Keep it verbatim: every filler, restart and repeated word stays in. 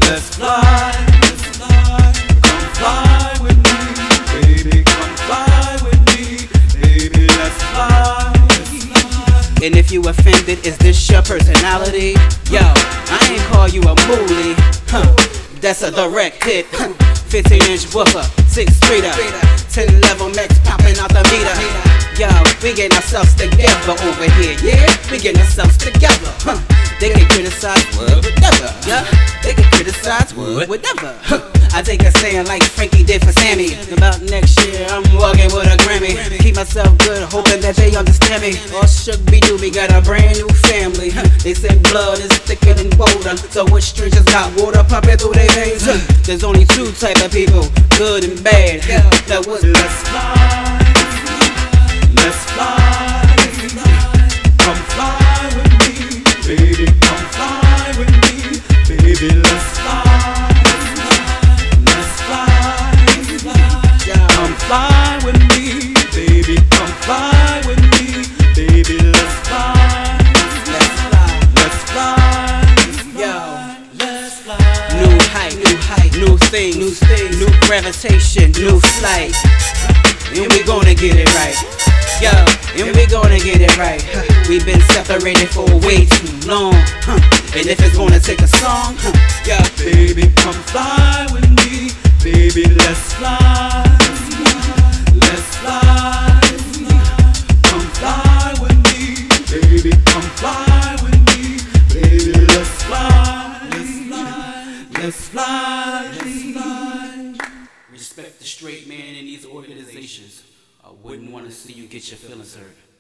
Let's fly, let's fly, come fly with me, baby, come fly with me, baby, let's fly, let's fly. And if you offended, is this your personality? Yo, I ain't call you a moolie, huh? That's a direct hit, fifteen inch woofer, six streeter, ten level max popping out the meter. Yo, we getting ourselves together over here, yeah? We getting ourselves together, huh? They can criticize what, whatever, yeah? They can criticize what, whatever, huh? I take a saying like Frankie did for Sammy. About next year, I'm walking with a Grammy. Keep myself good, hoping that they understand me. All shook be do, we got a brand new family, huh? They said blood is thicker than water, so which streets just got water pumping through their veins, huh? There's only two type of people, good and bad. That was Let's fly, let's fly, come fly with me, baby, come fly with me, baby, let's fly, let's fly, come fly with me, baby, come fly with me, baby, let's fly, let's fly, let's fly, yo. let's fly. New height, new height, new things, new things, new gravitation, new flight. And we gonna get it right, yo. And we gonna get it right. Huh. We've been separated for way too long, huh? And if it's gonna take a song, huh? Yo, Baby, come fly with me, baby, let's fly, let's fly, come fly with me, baby, come fly with me, baby, let's fly, let's fly, let's fly, let's fly. respect the straight man in these organizations. I wouldn't want to see you get your feelings hurt.